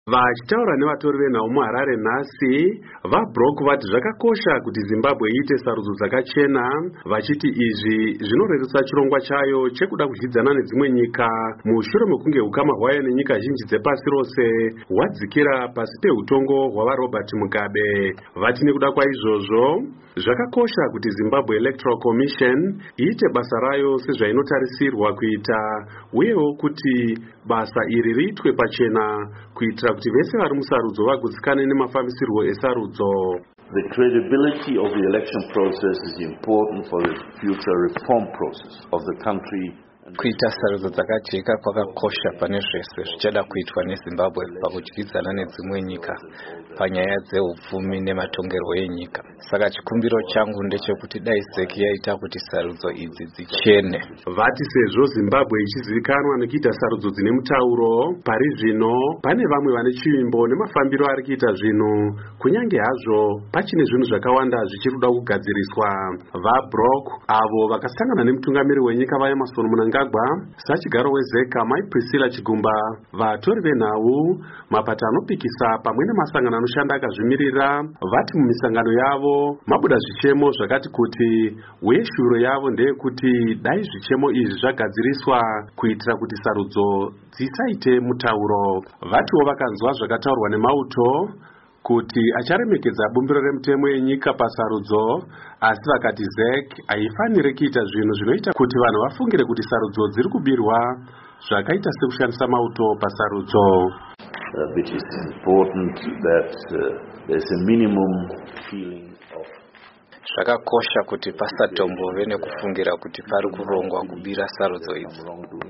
Vachitaura nevatori venhau muHarare nhasi, vaBrock vati zvakakosha kuti Zimbabwe iite sarudzo dzakachena, vachiti izvi zvinorerusa chirongwa chayo chekuda kudyidzana nedzimwe nyika mushure mekunge ukama hwayo nenyika zhinji dzepasi rose hwadzikira pasi peutongo hwavaRobert Mugabe. Vati nekuda kwaizvozvo zvakakosha kuti Zimbabwe Electoral Commission iite basa rayo sezvainotarisirwa kuita, uyewo kuti basa iri riitwe pachena kuitira kuti vese vari musarudzo vagutsikane nemafambisirwo esarudzo. The credibility of the election process is important for the future reform process of the country. Kuita sarudzo dzakajeka kwakakosha pane zvese zvichada kuitwa neZimbabwe pakudyidzana nedzimwe nyika panyaya dzeupfumi nematongerwo enyika. Saka chikumbiro changu ndechekuti dai ZEC yaita kuti sarudzo idzi dzichene. Vati sezvo Zimbabwe ichizivikanwa nekuita sarudzo dzine mutauro, pari zvino pane vamwe vane chivimbo nemafambiro ari kuita zvinhu, kunyange hazvo pachine zvinhu zvakawanda zvichiri kuda kugadziriswa. VaBrock avo vakasangana nemutungamiri wenyika vaEmmerson Mnangagwa, sachigaro weZEC Mai Priscilla Chigumba, vatori venhau, mapato anopikisa pamwe nemasangano anoshanda akazvimirira, vati mumisangano yavo mabuda zvichemo zvakati kuti uye shuro yavo ndeyekuti dai zvichemo izvi zvagadziriswa kuitira kuti sarudzo dzisaite mutauro. Vatiwo vakanzwa zvakataurwa neMauto kuti acharemekedza bumbiro remutemo yenyika pasarudzo, asi vakati ZEC haifaniri kuita zvinhu zvinoita kuti vanhu vafungire kuti sarudzo dziri kubirwa, zvakaita sekushandisa Mauto pasarudzo. It is important that there's a minimum feeling of zvakakosha kuti pasatombove nekufungira kuti pari kurongwa kubira sarudzo idzi.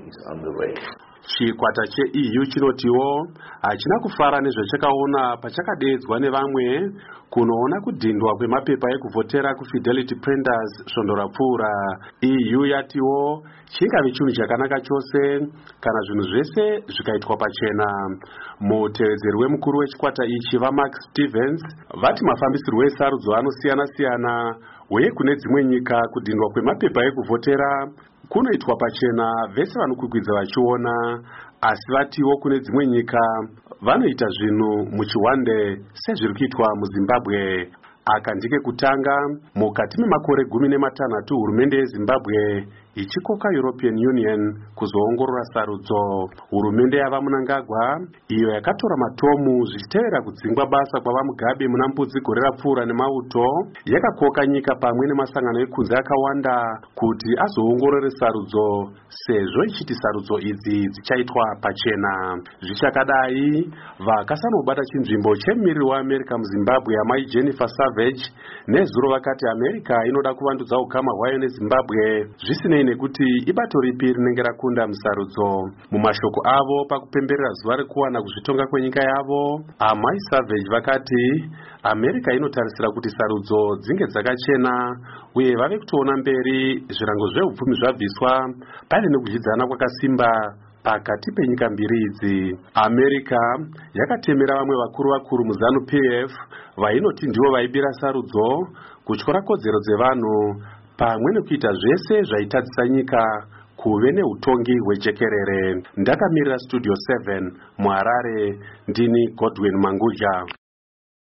Chikwata cheEU chinotiwo hachina kufara nezvachakaona pachakadeedzwa nevamwe kunoona kudhindwa kwemapepa ekuvhotera kuFidelity Printers svondo rapfuura. EU yatiwo chingave chinhu chakanaka chose kana zvinhu zvese zvikaitwa pachena. Mutevedzeri wemukuru wechikwata ichi vaMark Stevens vati mafambisirwo esarudzo anosiyana-siyana, uye kune dzimwe nyika kudhindwa kwemapepa ekuvhotera kunoitwa pachena vese vanokwikwidzwa vachiona, asi vatiwo kune dzimwe nyika vanoita zvinhu muchihwande sezviri kuitwa muZimbabwe. Aka ndike kutanga mukati memakore 16 hurumende yeZimbabwe ichikoka European Union kuzoongorora sarudzo. Hurumende yavaMnangagwa iyo yakatora matomu zvichitevera kudzingwa basa kwavaMugabe muna mbudzi gore rapfuura neMauto, yakakoka nyika pamwe nemasangano ekunze akawanda kuti azoongorore sarudzo, sezvo ichiti sarudzo idzi dzichaitwa pachena. Zvichakadai, vakasanobata chinzvimbo chemumiriri weAmerica muZimbabwe amai Jennifer Savage nezuro vakati America inoda kuvandudza ukama hwayo neZimbabwe zvisinei nekuti ibato ripi rinenge rakunda musarudzo. Mumashoko avo pakupemberera zuva rekuwana kuzvitonga kwenyika yavo, amai Savage vakati America inotarisira kuti sarudzo dzinge dzakachena uye vave kutoona mberi zvirango zveupfumi zvabviswa pane nekudyidzana kwakasimba pakati penyika mbiri idzi. America yakatemera vamwe vakuru muZANU-PF vainoti ndivo vaibira sarudzo kutyora kodzero dzevanhu pamwe nekuita zvese zvaitadzisa nyika kuve neutongi hwejekerere. Ndakamirira Studio 7 muHarare, ndini Godwin Manguja.